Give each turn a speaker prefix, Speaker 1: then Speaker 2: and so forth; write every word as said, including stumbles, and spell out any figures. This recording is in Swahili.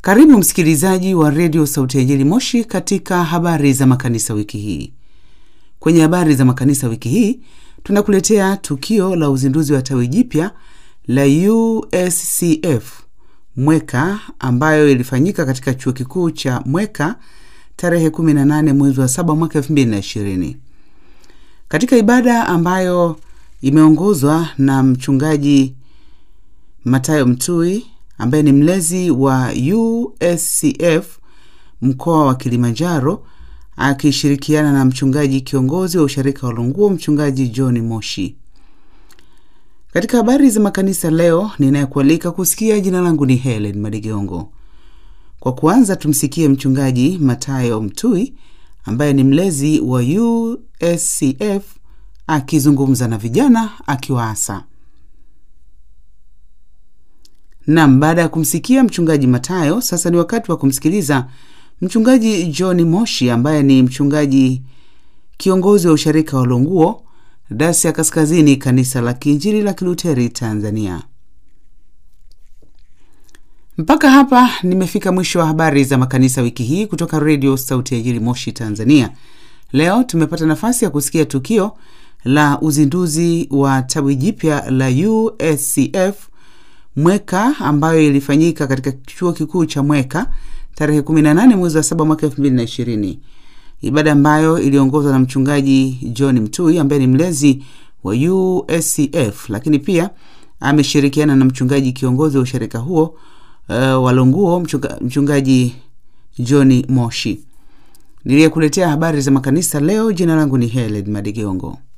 Speaker 1: Karibu msikilizaji wa Radio Sauti ya Injili Moshi katika habari za makanisa wiki hii. Kwenye habari za makanisa wiki hii, tunakuletea tukio la uzinduzi wa tawi jipya la U S C F Mweka ambayo ilifanyika katika chuo kikuu cha Mweka tarehe kumi na nane mwezi wa saba mwaka elfu mbili na ishirini. Katika ibada ambayo imeongozwa na mchungaji Matayo Mtui ambaye ni mlezi wa U S C F mkoa wa Kilimanjaro, akishirikiana na mchungaji kiongozi wa usharika wa Longuo mchungaji John Moshi. Katika habari za makanisa leo, ninayekualika kusikia, jina langu ni Helen Madigeongo. Kwa kuanza, tumsikie mchungaji Matayo Mtui ambaye ni mlezi wa U S C F akizungumza na vijana akiwaasa. Na baada ya kumsikia mchungaji Matayo, sasa ni wakati wa kumsikiliza mchungaji John Moshi ambaye ni mchungaji kiongozi wa usharika wa Longuo, Dayosisi ya Kaskazini, kanisa la Kiinjili la Kiluteri Tanzania. Mpaka hapa nimefika mwisho wa habari za makanisa wiki hii kutoka Radio Sauti ya Injili Moshi Tanzania. Leo tumepata nafasi ya kusikia tukio la uzinduzi wa tawi jipya la U S C F Mweka ambayo ilifanyika katika chuo kikuu cha Mweka tarehe kumi na nane mwezi wa saba mwaka elfu mbili na ishirini. Ibada ambayo iliongozwa na mchungaji John Mtui ambaye ni mlezi wa U S C F, lakini pia ameshirikiana na mchungaji kiongozi wa usharika huo uh, wa Longuo mchunga, mchungaji John Moshi. Niliyekuletea habari za makanisa leo, jina langu ni Helen Madigeongo.